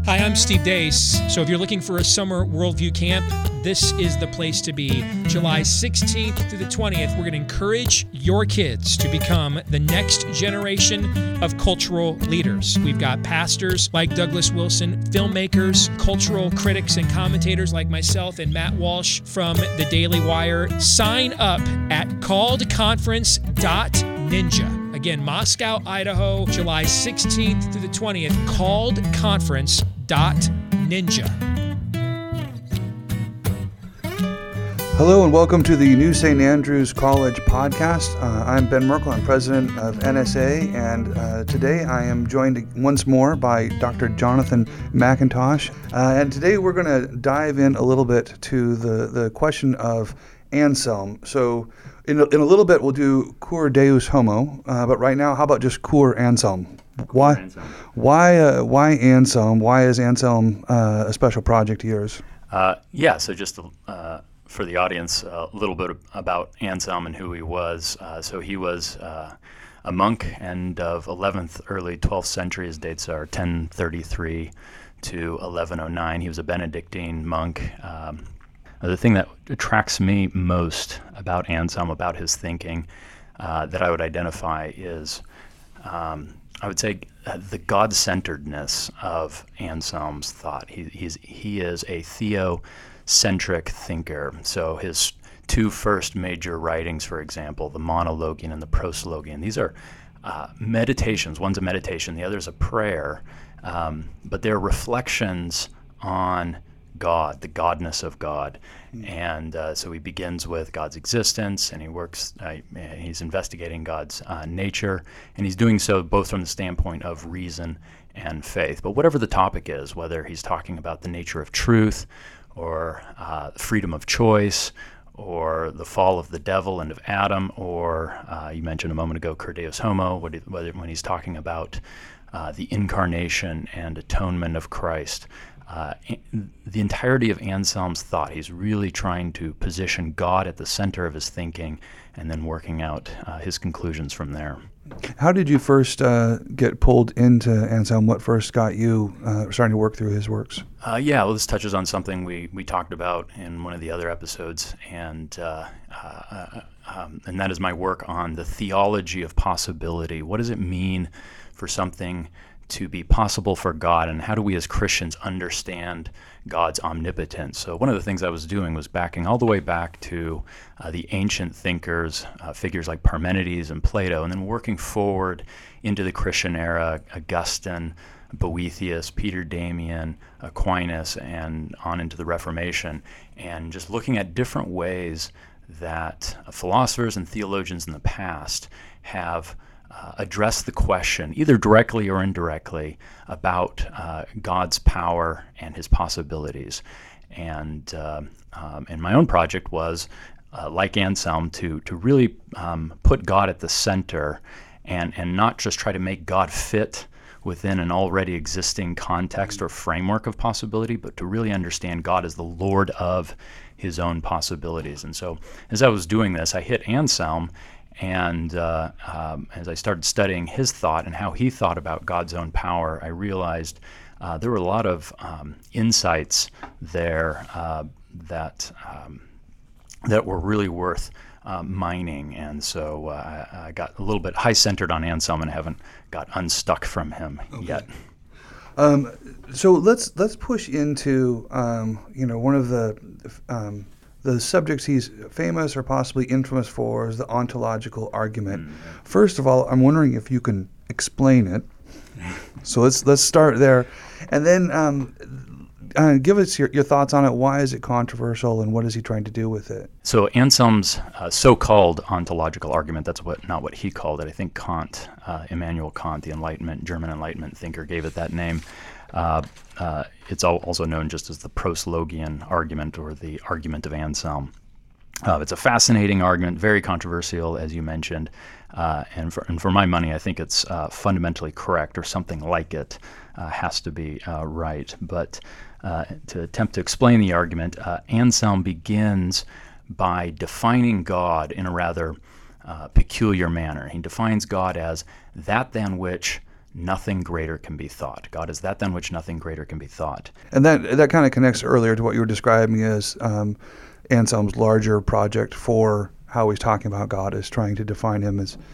Hi, I'm Steve Deace. So if you're looking for a summer worldview camp, this is the place to be. July 16th through the 20th, we're going to encourage your kids to become the next generation of cultural leaders. We've got pastors like Douglas Wilson, filmmakers, cultural critics and commentators like myself and Matt Walsh from the Daily Wire. Sign up at calledconference.ninja. Again, Moscow, Idaho, July 16th through the 20th, calledconference.ninja. Hello and welcome to the New St. Andrews College podcast. I'm Ben Merkel. I'm president of NSA, and today I am joined once more by Dr. Jonathan McIntosh. And today we're going to dive in a little bit to the question of Anselm. So in a little bit we'll do Cur Deus Homo, but right now how about just Cur Anselm? Why Anselm? Why is Anselm a special project of yours? So just for the audience, a little bit about Anselm and who he was. So he was a monk, end of 11th, early 12th century. His dates are 1033 to 1109. He was a Benedictine monk. The thing that attracts me most about Anselm, about his thinking, that I would identify is, I would say, the God-centeredness of Anselm's thought. He is a theocentric thinker. So his two first major writings, for example, the Monologion and the Prosologion, these are meditations. One's a meditation, the other's a prayer, but they're reflections on God, the godness of God. And so he begins with God's existence, and he works, he's investigating God's nature, and he's doing so both from the standpoint of reason and faith. But whatever the topic is, whether he's talking about the nature of truth, or freedom of choice, or the fall of the devil and of Adam, or you mentioned a moment ago, Cur Deus Homo, when he's talking about the incarnation and atonement of Christ. The entirety of Anselm's thought, he's really trying to position God at the center of his thinking and then working out his conclusions from there. How did you first get pulled into Anselm? What first got you starting to work through his works? This touches on something we talked about in one of the other episodes, and that is my work on the theology of possibility. What does it mean for something to be possible for God, and how do we as Christians understand God's omnipotence? So one of the things I was doing was backing all the way back to the ancient thinkers, figures like Parmenides and Plato, and then working forward into the Christian era, Augustine, Boethius, Peter Damian, Aquinas, and on into the Reformation, and just looking at different ways that philosophers and theologians in the past have address the question, either directly or indirectly, about God's power and his possibilities. And my own project was, like Anselm, to really put God at the center and not just try to make God fit within an already existing context or framework of possibility, but to really understand God as the Lord of his own possibilities. And so as I was doing this, I hit Anselm, and as I started studying his thought and how he thought about God's own power, I realized there were a lot of insights there that were really worth mining. And so I got a little bit high-centered on Anselm and haven't got unstuck from him yet. So let's push into one of the subjects he's famous or possibly infamous for is the ontological argument. First of all, I'm wondering if you can explain it. So let's start there, and then give us your thoughts on it. Why is it controversial, and what is he trying to do with it? So Anselm's so-called ontological argument, that's not what he called it. I think Kant, Immanuel Kant, the German Enlightenment thinker, gave it that name. It's also known just as the Prosologian argument, or the argument of Anselm. It's a fascinating argument, very controversial, as you mentioned, and for my money, I think it's fundamentally correct, or something like it has to be right. But to attempt to explain the argument, Anselm begins by defining God in a rather peculiar manner. He defines God as that than which nothing greater can be thought. God is that than which nothing greater can be thought. And that kind of connects earlier to what you were describing as Anselm's larger project for how he's talking about God, is trying to define him as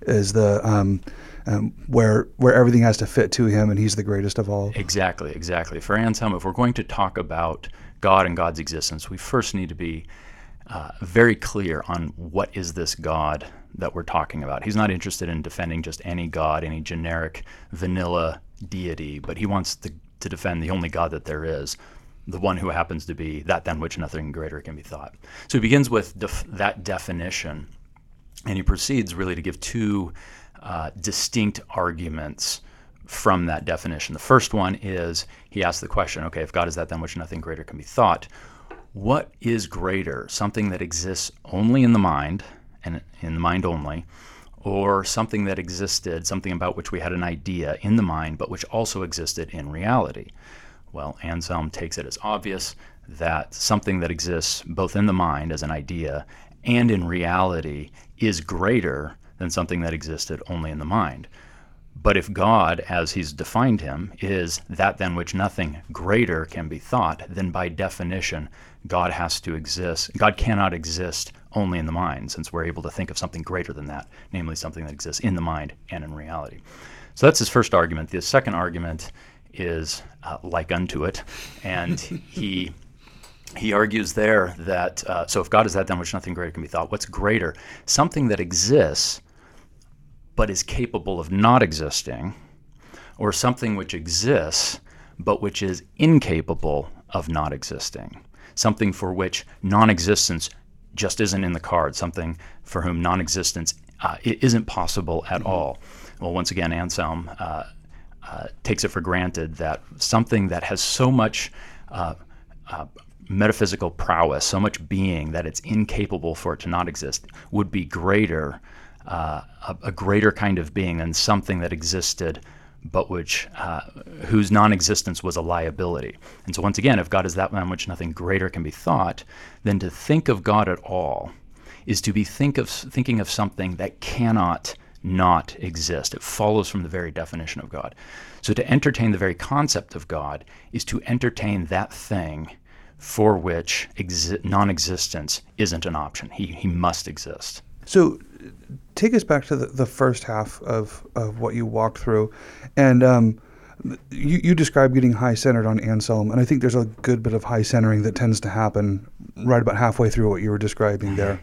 the where everything has to fit to him, and he's the greatest of all. Exactly. For Anselm, if we're going to talk about God and God's existence, we first need to be very clear on what is this God that we're talking about. He's not interested in defending just any God, any generic vanilla deity, but he wants to defend the only God that there is, the one who happens to be that than which nothing greater can be thought. So he begins with that definition, and he proceeds really to give two distinct arguments from that definition. The first one is, he asks the question, okay, if God is that than which nothing greater can be thought, what is greater, something that exists only in the mind, and in the mind only, or something that existed, something about which we had an idea in the mind, but which also existed in reality? Well, Anselm takes it as obvious that something that exists both in the mind as an idea and in reality is greater than something that existed only in the mind. But if God, as he's defined him, is that than which nothing greater can be thought, then by definition, God has to exist. God cannot exist only in the mind, since we're able to think of something greater than that, namely something that exists in the mind and in reality. So that's his first argument. The second argument is like unto it, and he argues there that, so if God is that than which nothing greater can be thought, what's greater? Something that exists but is capable of not existing, or something which exists but which is incapable of not existing, something for which non-existence just isn't in the cards, something for whom non-existence isn't possible at all. Well, once again, Anselm takes it for granted that something that has so much metaphysical prowess, so much being, that it's incapable for it to not exist, would be greater, a greater kind of being than something that existed but whose non-existence was a liability. And so once again, if God is that than which nothing greater can be thought, then to think of God at all is to be thinking of something that cannot not exist. It follows from the very definition of God. So to entertain the very concept of God is to entertain that thing for which non-existence isn't an option. He must exist. So take us back to the first half of what you walked through. And you described getting high-centered on Anselm, and I think there's a good bit of high-centering that tends to happen right about halfway through what you were describing there.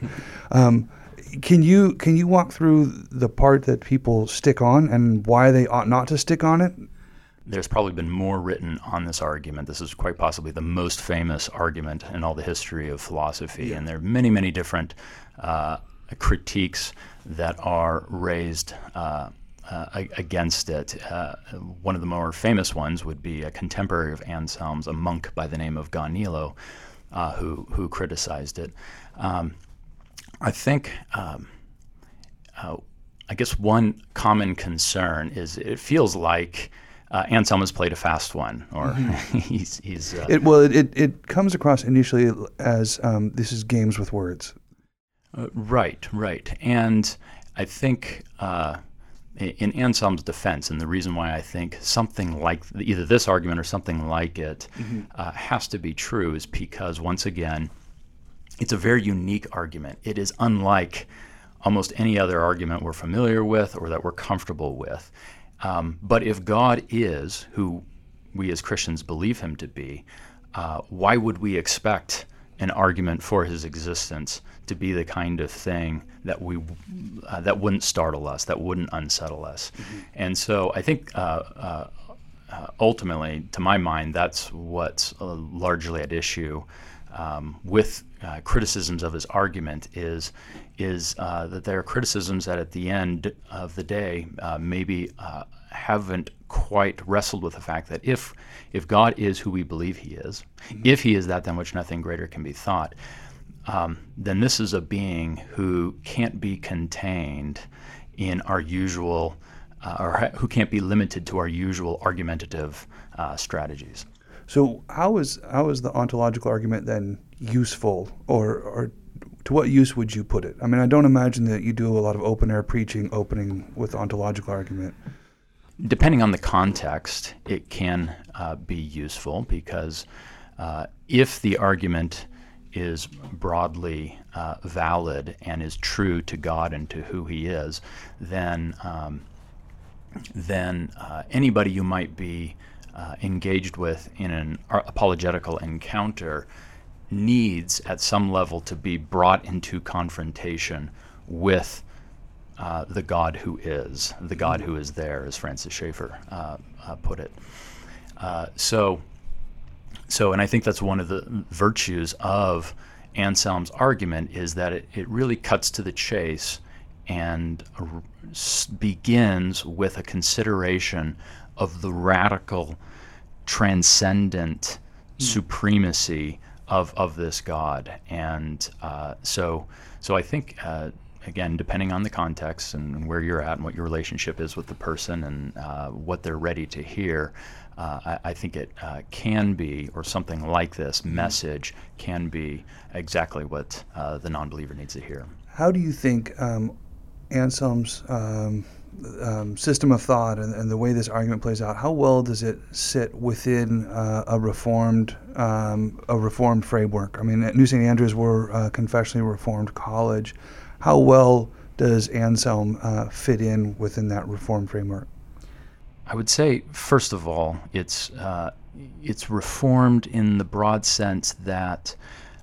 Can you walk through the part that people stick on and why they ought not to stick on it? There's probably been more written on this argument. This is quite possibly the most famous argument in all the history of philosophy, and there are many, many different critiques that are raised against it. One of the more famous ones would be a contemporary of Anselm's, a monk by the name of Gaunilo, who criticized it. I think, I guess one common concern is it feels like Anselm has played a fast one, or he's. It comes across initially as this is games with words. Right. And I think in Anselm's defense, and the reason why I think something like either this argument or something like it has to be true is because, once again, it's a very unique argument. It is unlike almost any other argument we're familiar with or that we're comfortable with. But if God is who we as Christians believe him to be, why would we expect an argument for his existence to be the kind of thing that that wouldn't startle us, that wouldn't unsettle us? And so I think ultimately, to my mind, that's what's largely at issue with criticisms of his argument is that there are criticisms that at the end of the day maybe haven't quite wrestled with the fact that if God is who we believe he is, if he is that than which nothing greater can be thought, then this is a being who can't be contained in our usual, or who can't be limited to our usual argumentative strategies. So how is the ontological argument then useful, or to what use would you put it? I mean, I don't imagine that you do a lot of open-air preaching opening with ontological argument. depending on the context, it can be useful because if the argument is broadly valid and is true to God and to who He is, then anybody you might be engaged with in an apologetical encounter needs at some level to be brought into confrontation with the God who is, the God who is there, as Francis Schaeffer put it. So, and I think that's one of the virtues of Anselm's argument, is that it really cuts to the chase and begins with a consideration of the radical, transcendent supremacy of this God. And so I think, again, depending on the context and where you're at and what your relationship is with the person and what they're ready to hear, I think it can be, or something like this message can be exactly what the non-believer needs to hear. How do you think Anselm's system of thought and the way this argument plays out, how well does it sit within a reformed framework? I mean, at New St. Andrews, we're a confessionally reformed college. How well does Anselm fit in within that reformed framework? I would say, first of all, it's reformed in the broad sense that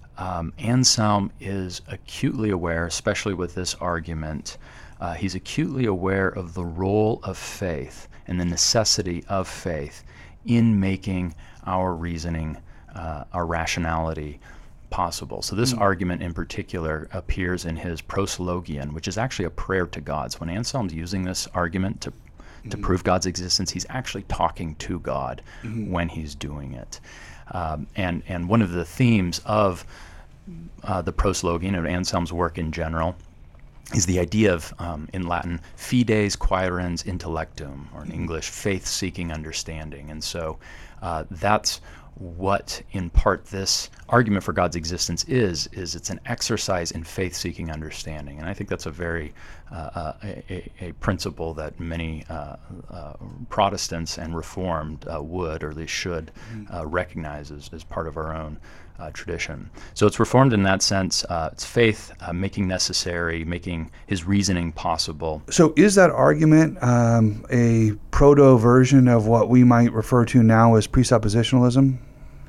Anselm is acutely aware, especially with this argument, he's acutely aware of the role of faith and the necessity of faith in making our reasoning, our rationality possible. So this argument in particular appears in his Proslogion, which is actually a prayer to God. So when Anselm's using this argument to prove God's existence, he's actually talking to God when he's doing it. And one of the themes of the Proslogion, of Anselm's work in general, is the idea of, in Latin, fides quaerens intellectum, or in English, faith-seeking understanding. And so that's what, in part, this argument for God's existence is it's an exercise in faith-seeking understanding. And I think that's a very a principle that many Protestants and Reformed would, or at least should, recognize as part of our own tradition. So it's Reformed in that sense. It's faith making necessary, making his reasoning possible. So is that argument a proto-version of what we might refer to now as presuppositionalism?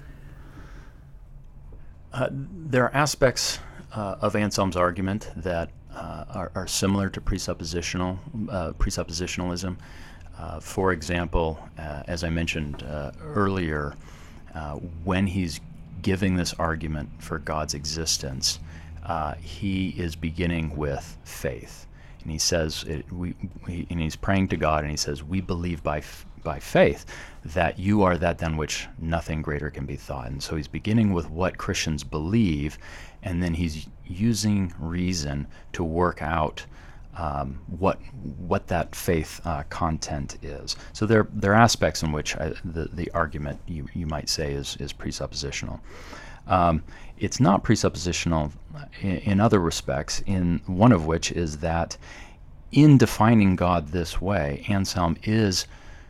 There are aspects of Anselm's argument that are similar to presuppositionalism. For example, as I mentioned earlier, when he's giving this argument for God's existence, he is beginning with faith, and he says, and he's praying to God, and he says, "We believe by faith that you are that than which nothing greater can be thought." And so he's beginning with what Christians believe, and then he's using reason to work out what that faith content is. So there are aspects in which the argument you might say is presuppositional. It's not presuppositional in other respects, in one of which is that in defining God this way, Anselm is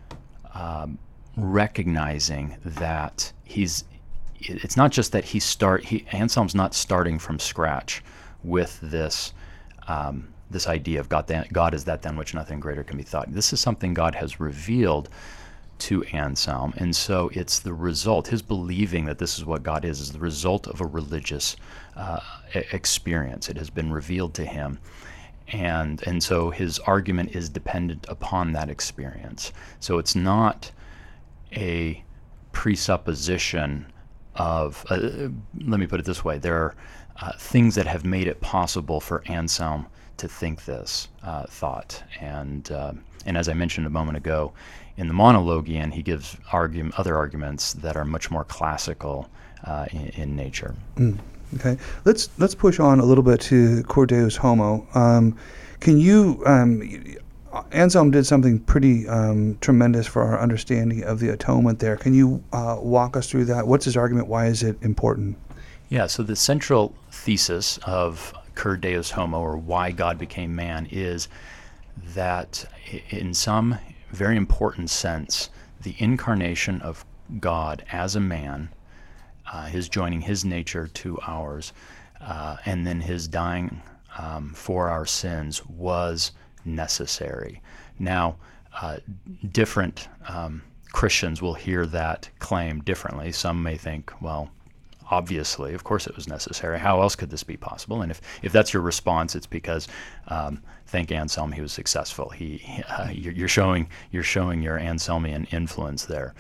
recognizing that it's not just that Anselm's not starting from scratch with this idea of God is that than which nothing greater can be thought. This is something God has revealed to Anselm, and so it's the result. His believing that this is what God is the result of a religious experience. It has been revealed to him, and so his argument is dependent upon that experience. So it's not a presupposition of, let me put it this way, there are things that have made it possible for Anselm to think this thought. And as I mentioned a moment ago, in the Monologion, he gives other arguments that are much more classical in nature. Okay, let's push on a little bit to Cor Deus Homo. Can you? Anselm did something pretty tremendous for our understanding of the atonement there. Can you walk us through that? What's his argument? Why is it important? Yeah, so the central thesis of Cur Deus Homo, or why God became man, is that in some very important sense, the incarnation of God as a man, his joining his nature to ours, and then his dying for our sins was necessary. Now, different Christians will hear that claim differently. Some may think, well, obviously, of course it was necessary. How else could this be possible? And if that's your response, it's because thank Anselm, he was successful. You're showing your Anselmian influence there.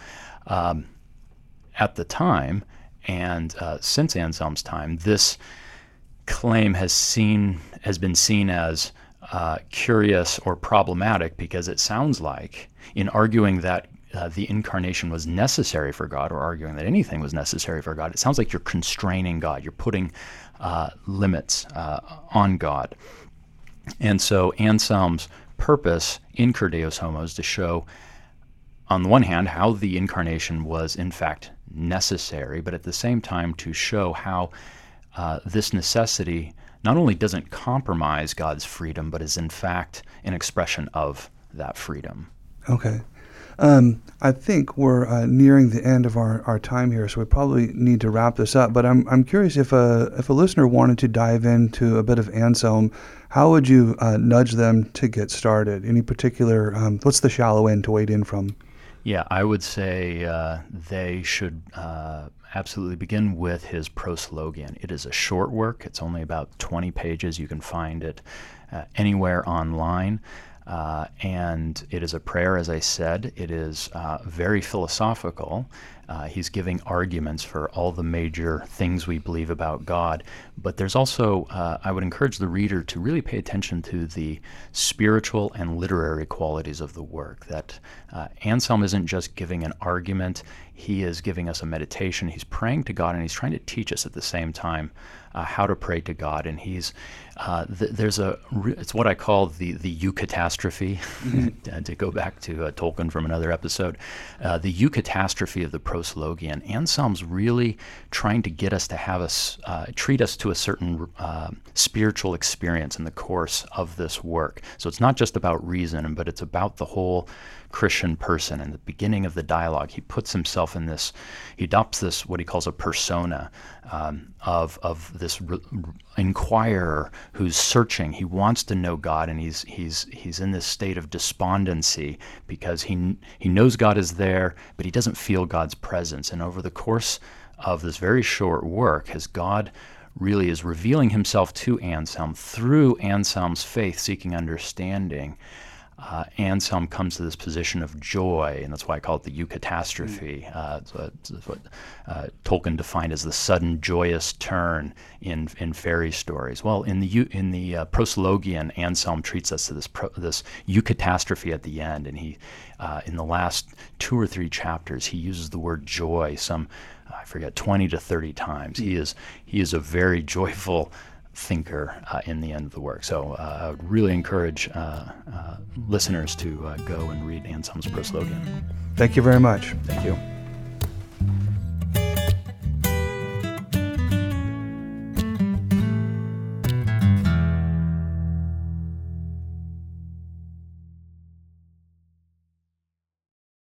At the time, and since Anselm's time, this claim has been seen as curious or problematic, because it sounds like, in arguing that the incarnation was necessary for God, or arguing that anything was necessary for God, it sounds like you're constraining God. You're putting limits on God. And so Anselm's purpose in Cur Deus Homo is to show, on the one hand, how the incarnation was in fact necessary, but at the same time to show how this necessity not only doesn't compromise God's freedom, but is in fact an expression of that freedom. Okay. I think we're nearing the end of our time here, so we probably need to wrap this up. But I'm curious, if a listener wanted to dive into a bit of Anselm, how would you nudge them to get started? Any particular, what's the shallow end to wade in from? Yeah, I would say they should absolutely begin with his Proslogion. It is a short work. It's only about 20 pages. You can find it anywhere online. And it is a prayer, as I said. It is very philosophical. He's giving arguments for all the major things we believe about God. But there's also, I would encourage the reader to really pay attention to the spiritual and literary qualities of the work. That Anselm isn't just giving an argument. He is giving us a meditation. He's praying to God, and he's trying to teach us at the same time how to pray to God. And he's it's what I call the eucatastrophe, to go back to Tolkien from another episode. The eucatastrophe of the Proslogion. Anselm's really trying to get us to have treat us to a certain spiritual experience in the course of this work. So it's not just about reason, but it's about the whole Christian person. In the beginning of the dialogue, he puts himself in this, he adopts this, what he calls a persona of this inquirer who's searching. He wants to know God, and he's in this state of despondency because he knows God is there, but he doesn't feel God's presence. And over the course of this very short work, as God really is revealing himself to Anselm through Anselm's faith-seeking understanding, Anselm comes to this position of joy, and that's why I call it the eucatastrophe. It's what Tolkien defined as the sudden joyous turn in fairy stories. Well, in the Proslogion, Anselm treats us to this eucatastrophe at the end, and he, in the last 2 or 3 chapters, he uses the word joy some, I forget, 20 to 30 times. He is a very joyful thinker in the end of the work. So I would really encourage listeners to go and read Anselm's Proslogion. Thank you very much. Thank you.